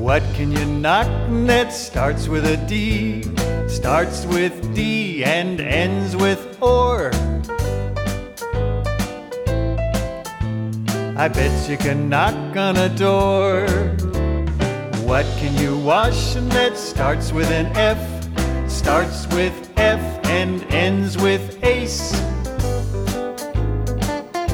What can you knock that starts with a D, starts with D and ends with OR? I bet you can knock on a door. What can you wash that starts with an F, starts with F and ends with ace?